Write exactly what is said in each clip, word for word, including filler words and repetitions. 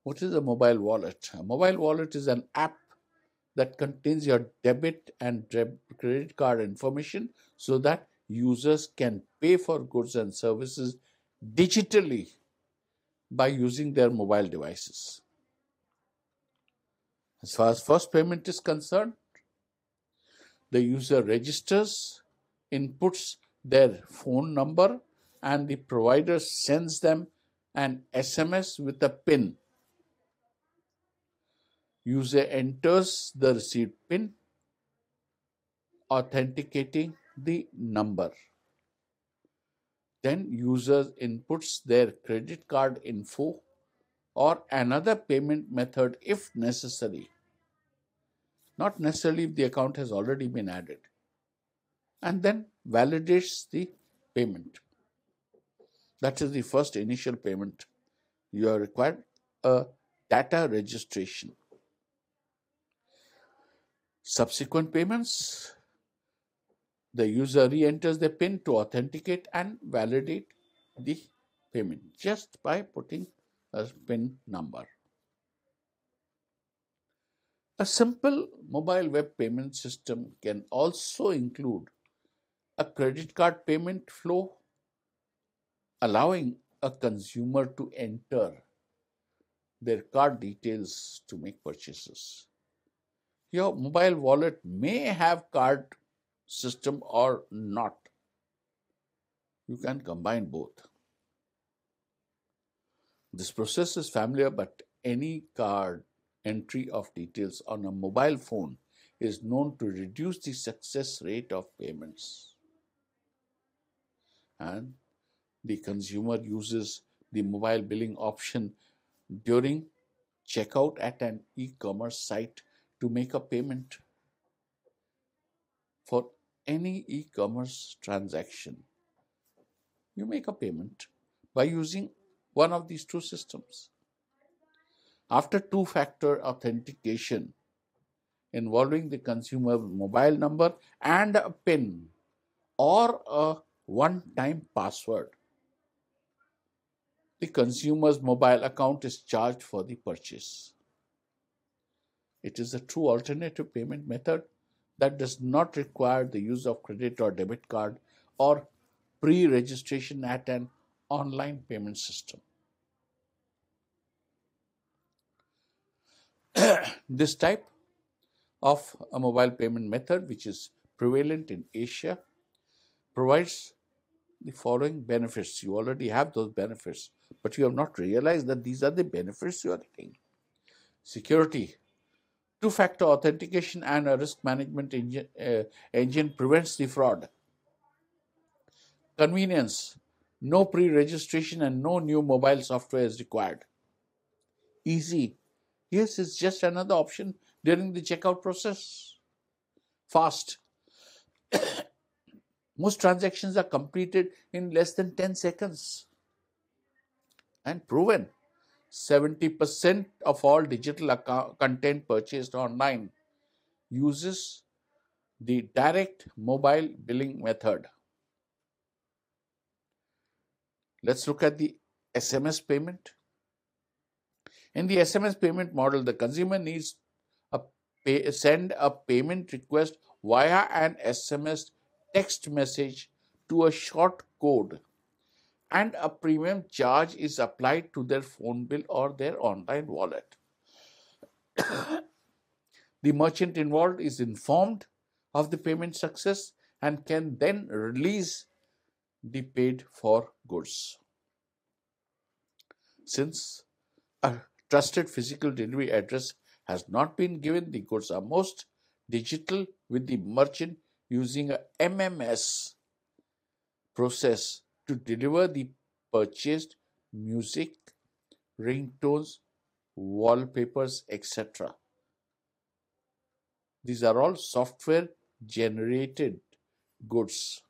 What is a mobile wallet? A mobile wallet is an app that contains your debit and deb- credit card information so that users can pay for goods and services digitally by using their mobile devices. As far as first payment is concerned, the user registers, inputs their phone number, and the provider sends them an S M S with a PIN. User enters the received PIN, authenticating the number. Then user inputs their credit card info or another payment method if necessary, not necessarily if the account has already been added, and then validates the payment. That is the first initial payment. You are required a data registration. Subsequent payments, the user re-enters the PIN to authenticate and validate the payment just by putting a PIN number. A simple mobile web payment system can also include a credit card payment flow, allowing a consumer to enter their card details to make purchases. Your mobile wallet may have card system or not. You can combine both. This process is familiar, but any card entry of details on a mobile phone is known to reduce the success rate of payments. And the consumer uses the mobile billing option during checkout at an e-commerce site to make a payment for any e-commerce transaction. You make a payment by using one of these two systems. After two-factor authentication involving the consumer mobile number and a PIN or a one-time password, the consumer's mobile account is charged for the purchase. It is a true alternative payment method that does not require the use of credit or debit card or pre-registration at an online payment system. This type of a mobile payment method, which is prevalent in Asia, provides the following benefits. You already have those benefits, but you have not realized that these are the benefits you are getting. Security. Two-factor authentication and a risk management engine, uh, engine prevents the fraud. Convenience. No pre-registration and no new mobile software is required. Easy. Yes, it's just another option during the checkout process. Fast. Most transactions are completed in less than ten seconds. And proven. seventy percent of all digital account content purchased online uses the direct mobile billing method. Let's look at the S M S payment. In the S M S payment model, the consumer needs a pay, send a payment request via an S M S text message to a short code, and a premium charge is applied to their phone bill or their online wallet. The merchant involved is informed of the payment success and can then release the paid for goods. Since a trusted physical delivery address has not been given, the goods are most digital, with the merchant using a M M S process to deliver the purchased music, ringtones, wallpapers, et cetera. These are all software generated goods.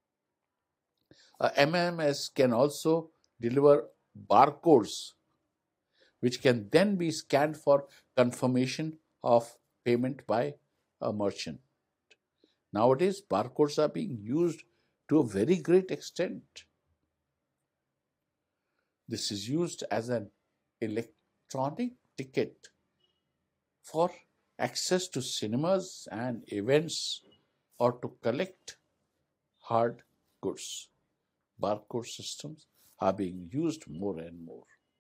A M M S can also deliver barcodes, which can then be scanned for confirmation of payment by a merchant. Nowadays, barcodes are being used to a very great extent. This is used as an elect- electronic ticket for access to cinemas and events or to collect hard goods. Barcode systems are being used more and more.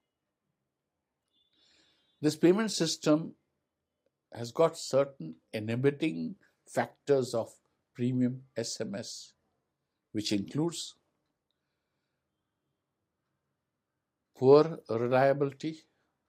This payment system has got certain inhibiting factors of premium S M S, which includes poor reliability.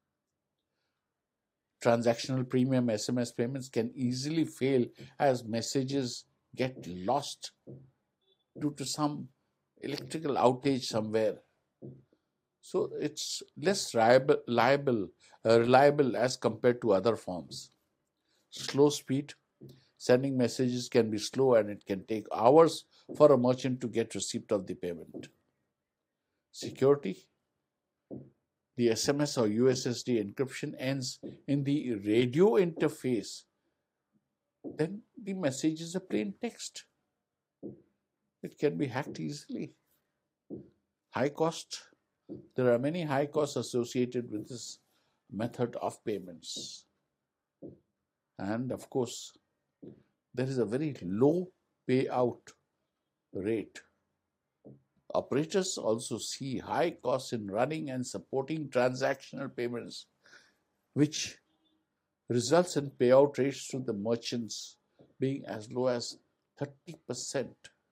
Transactional premium S M S payments can easily fail as messages get lost due to some electrical outage somewhere. So it's less reliable, reliable, uh, reliable as compared to other forms. Slow speed. Sending messages can be slow and it can take hours for a merchant to get receipt of the payment. Security. The S M S or U S S D encryption ends in the radio interface. Then the message is a plain text. It can be hacked easily. High cost. There are many high costs associated with this method of payments. And of course, there is a very low payout rate. Operators also see high costs in running and supporting transactional payments, which results in payout rates to the merchants being as low as thirty percent.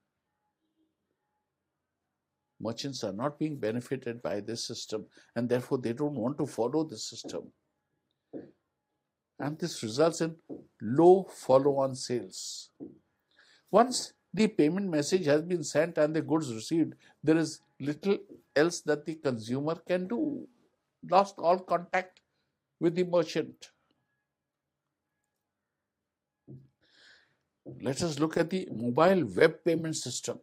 Merchants are not being benefited by this system and therefore they don't want to follow the system. And this results in low follow-on sales. Once the payment message has been sent and the goods received, there is little else that the consumer can do. Lost all contact with the merchant. Let us look at the mobile web payment system.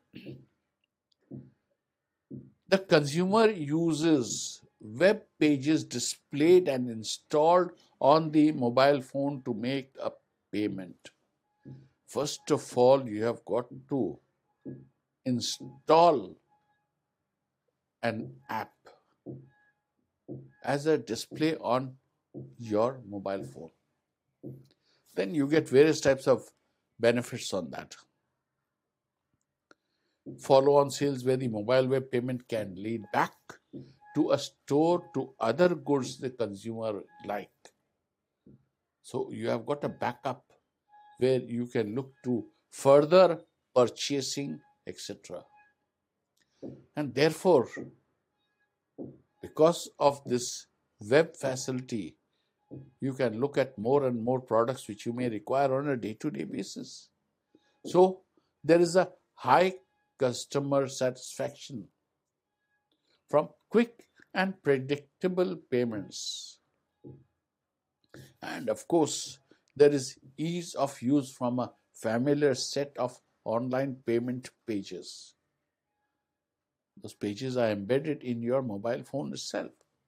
The consumer uses web pages displayed and installed on the mobile phone to make a payment. First of all, you have got to install an app as a display on your mobile phone. Then you get various types of benefits on that. Follow-on sales where the mobile web payment can lead back to a store to other goods the consumer like. So you have got a backup where you can look to further purchasing, et cetera. And therefore, because of this web facility, you can look at more and more products which you may require on a day-to-day basis. So there is a high customer satisfaction from quick and predictable payments. And of course, there is ease of use from a familiar set of online payment pages. Those pages are embedded in your mobile phone itself.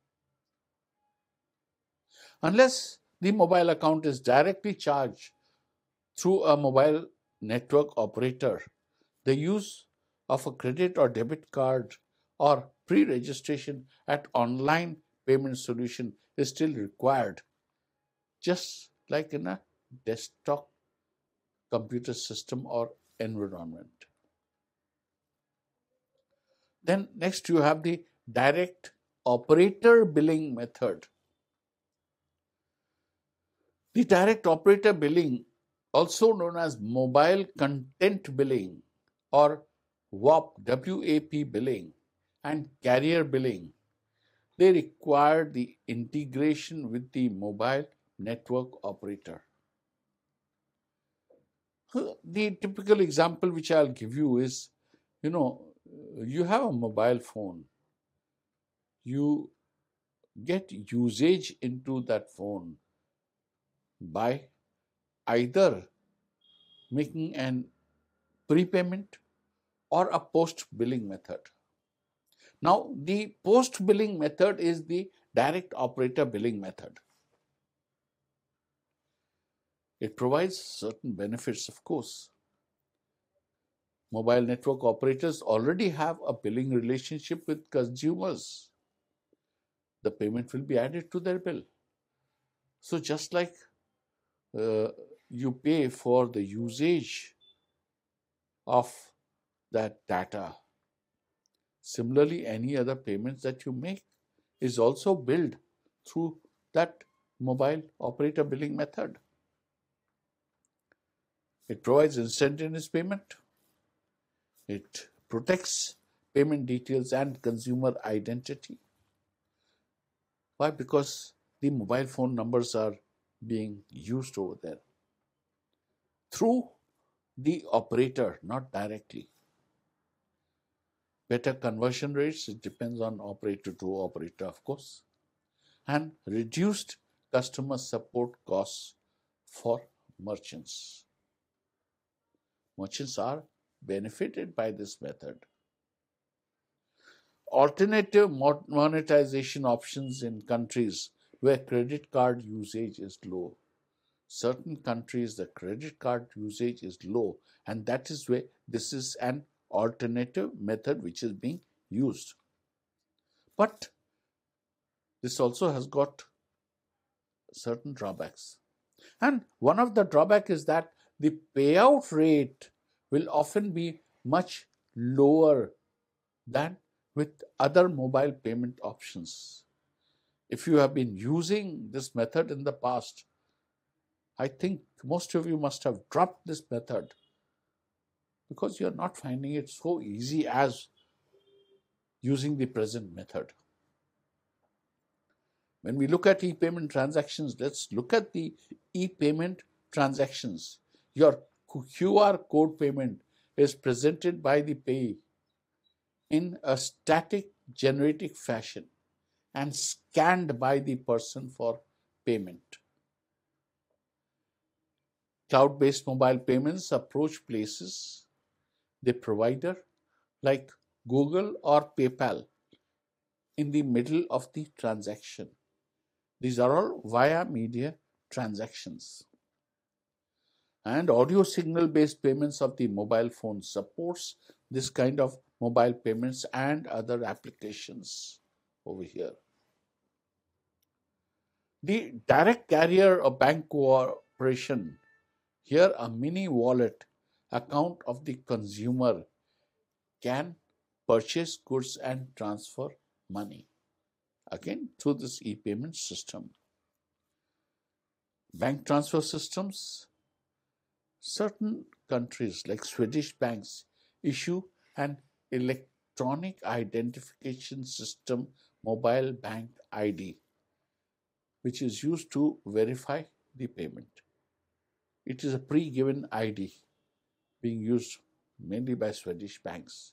Unless the mobile account is directly charged through a mobile network operator, the use of a credit or debit card or pre-registration at online payment solution is still required, just like in a desktop computer system or environment. Then next you have the direct operator billing method. The direct operator billing, also known as mobile content billing or W A P billing and carrier billing, they require the integration with the mobile network operator. The typical example which I'll give you is, you know, you have a mobile phone. You get usage into that phone by either making an prepayment or a post-billing method. Now, the post-billing method is the direct operator billing method. It provides certain benefits, of course. Mobile network operators already have a billing relationship with consumers. the payment will be added to their bill. So just like uh, you pay for the usage of that data, similarly, any other payments that you make is also billed through that mobile operator billing method. It provides instantaneous payment. It protects payment details and consumer identity. Why? Because the mobile phone numbers are being used over there through the operator, not directly. Better conversion rates, it depends on operator to operator, of course, and reduced customer support costs for merchants. Merchants are benefited by this method. Alternative monetization options in countries where credit card usage is low. Certain countries, the credit card usage is low, and that is where this is an alternative method which is being used. But this also has got certain drawbacks. And one of the drawbacks is that the payout rate will often be much lower than with other mobile payment options. If you have been using this method in the past, I think most of you must have dropped this method because you are not finding it so easy as using the present method. When we look at e-payment transactions, let's look at the e-payment transactions. Your Q R code payment is presented by the payee in a static generic fashion and scanned by the person for payment. Cloud-based mobile payments approach places, the provider like Google or PayPal in the middle of the transaction. These are all via media transactions. And audio signal based payments of the mobile phone supports this kind of mobile payments and other applications over here. The direct carrier or bank cooperation, here a mini wallet account of the consumer can purchase goods and transfer money, again through this e-payment system. Bank transfer systems, certain countries like Swedish banks issue an electronic identification system, mobile bank I D, which is used to verify the payment. It is a pre-given I D being used mainly by Swedish banks.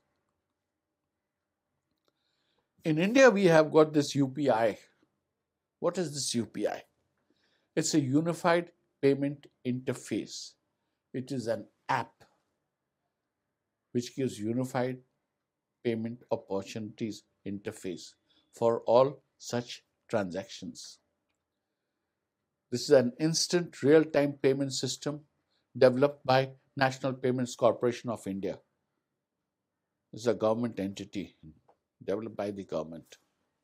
In India, we have got this U P I. What is this U P I? It's a unified payment interface. It is an app which gives unified payment opportunities interface for all such transactions. This is an instant real-time payment system developed by National Payments Corporation of India. This is a government entity developed by the government.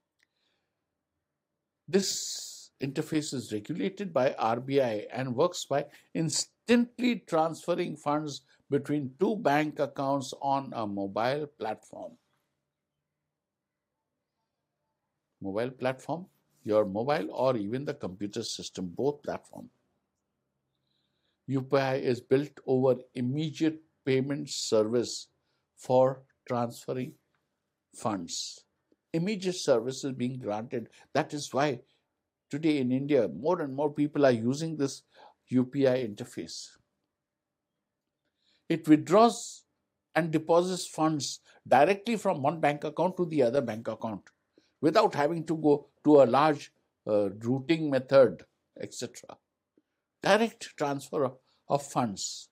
This interface is regulated by R B I and works by instantly transferring funds between two bank accounts on a mobile platform. Mobile platform, your mobile or even the computer system, both platform. U P I is built over immediate payment service for transferring funds. Immediate service is being granted. That is why today in India, more and more people are using this U P I interface. It withdraws and deposits funds directly from one bank account to the other bank account without having to go to a large uh, routing method, et cetera. Direct transfer of funds.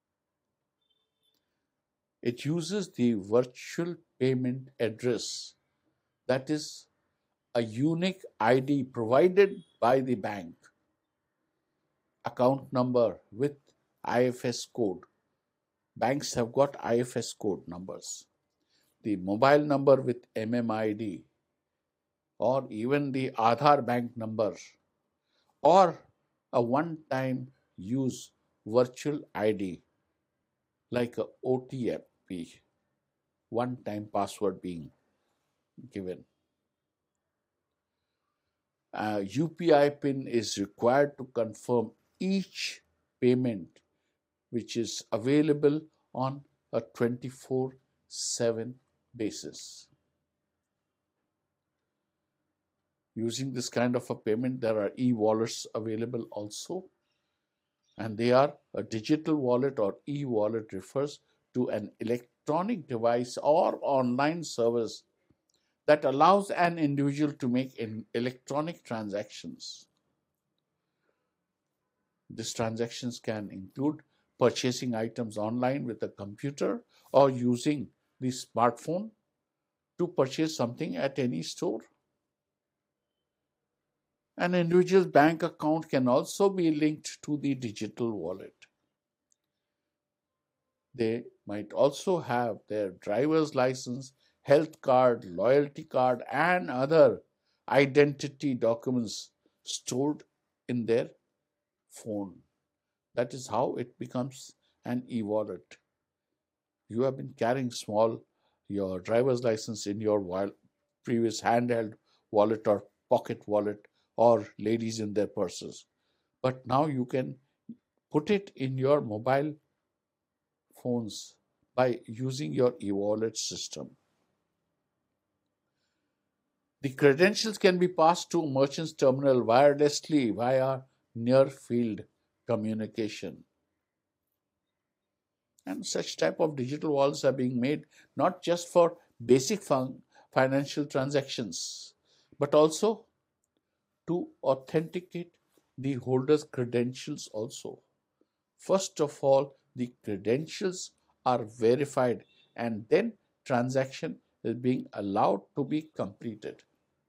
It uses the virtual payment address, that is a unique I D provided by the bank, account number with I F S code. Banks have got I F S code numbers. The mobile number with M M I D or even the Aadhaar bank number, or a one-time use virtual I D like a O T P, one-time password being given. A U P I PIN is required to confirm each payment, which is available on a twenty-four seven basis. Using this kind of a payment, there are e-wallets available also, and they are a digital wallet or e-wallet refers to an electronic device or online service that allows an individual to make electronic transactions. These transactions can include purchasing items online with a computer or using the smartphone to purchase something at any store. An individual's bank account can also be linked to the digital wallet. They might also have their driver's license, health card, loyalty card, and other identity documents stored in their phone. That is how it becomes an e-wallet. You have been carrying small your driver's license in your previous handheld wallet or pocket wallet, or ladies in their purses. But now you can put it in your mobile phones by using your e-wallet system. The credentials can be passed to merchant's terminal wirelessly via near-field communication. And such type of digital wallets are being made not just for basic financial transactions, but also to authenticate the holder's credentials also. First of all, the credentials are verified, and then transaction is being allowed to be completed.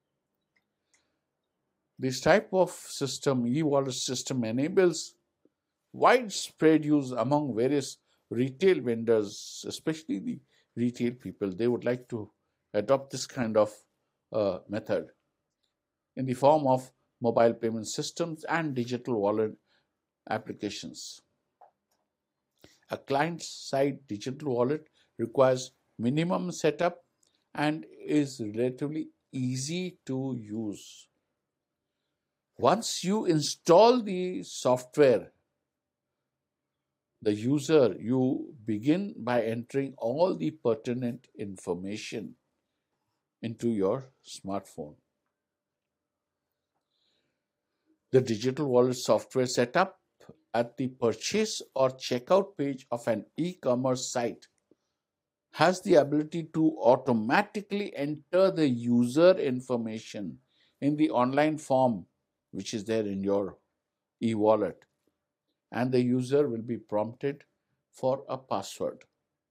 This type of system, e-wallet system, enables widespread use among various retail vendors, especially the retail people. They would like to adopt this kind of uh, method in the form of mobile payment systems and digital wallet applications. A client-side digital wallet requires minimum setup and is relatively easy to use. Once you install the software, the user, you begin by entering all the pertinent information into your smartphone. The digital wallet software setup at the purchase or checkout page of an e-commerce site has the ability to automatically enter the user information in the online form which is there in your e-wallet, and the user will be prompted for a password.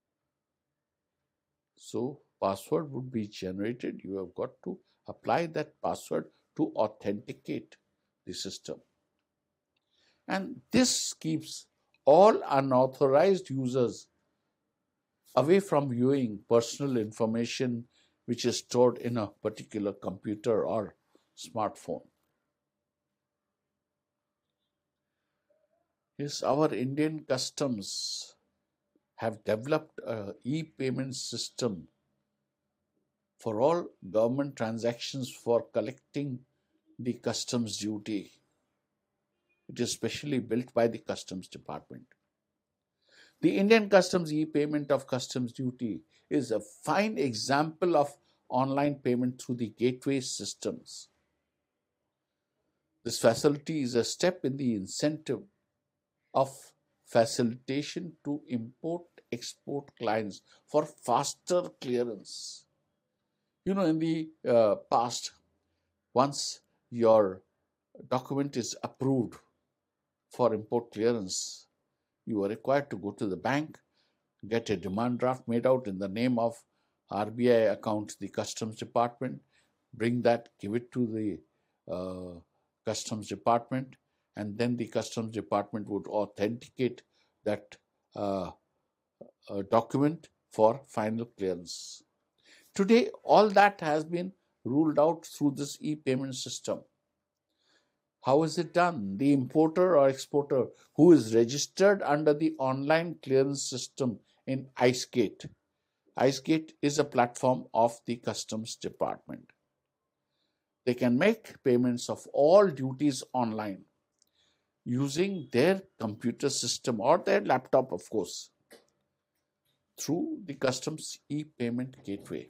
So password would be generated. You have got to apply that password to authenticate the system. And this keeps all unauthorized users away from viewing personal information which is stored in a particular computer or smartphone. Yes, our Indian customs have developed an e-payment system for all government transactions for collecting the customs duty. It is specially built by the Customs Department. The Indian Customs e-payment of customs duty is a fine example of online payment through the gateway systems. This facility is a step in the incentive of facilitation to import-export clients for faster clearance. You know, in the uh, past, once your document is approved for import clearance, you are required to go to the bank, get a demand draft made out in the name of R B I account, the Customs Department, bring that, give it to the uh, Customs Department, and then the Customs Department would authenticate that uh, uh, document for final clearance. Today, all that has been ruled out through this e-payment system. How is it done? The importer or exporter who is registered under the online clearance system in IceGate. IceGate is a platform of the Customs Department. They can make payments of all duties online using their computer system or their laptop, of course, through the Customs e-payment gateway.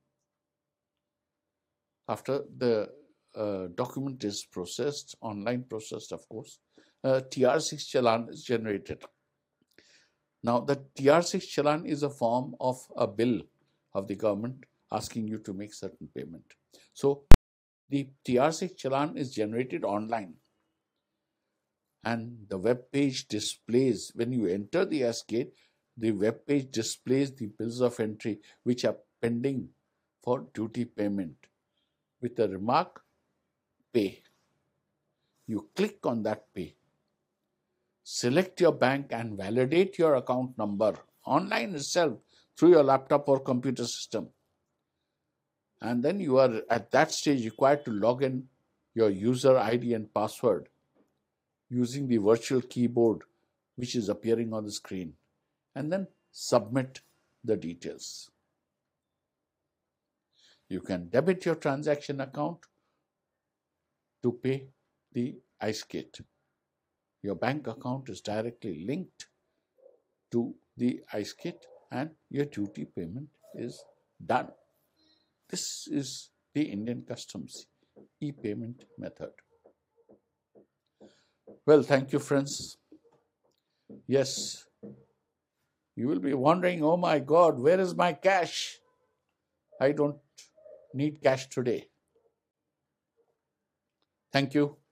After the uh, document is processed, online processed, of course, uh, T R six challan is generated. Now, the T R six challan is a form of a bill of the government asking you to make certain payment. So, the T R six challan is generated online, and the web page displays, when you enter the IceGate, the web page displays the bills of entry which are pending for duty payment with the remark pay. You click on that pay, select your bank and validate your account number online itself through your laptop or computer system. And then you are at that stage required to log in your user I D and password using the virtual keyboard which is appearing on the screen, and then submit the details. You can debit your transaction account to pay the IceGate. Your bank account is directly linked to the IceGate and your duty payment is done. This is the Indian Customs e-payment method. Well, thank you, friends. Yes, you will be wondering, oh my God, where is my cash? I don't need cash today. Thank you.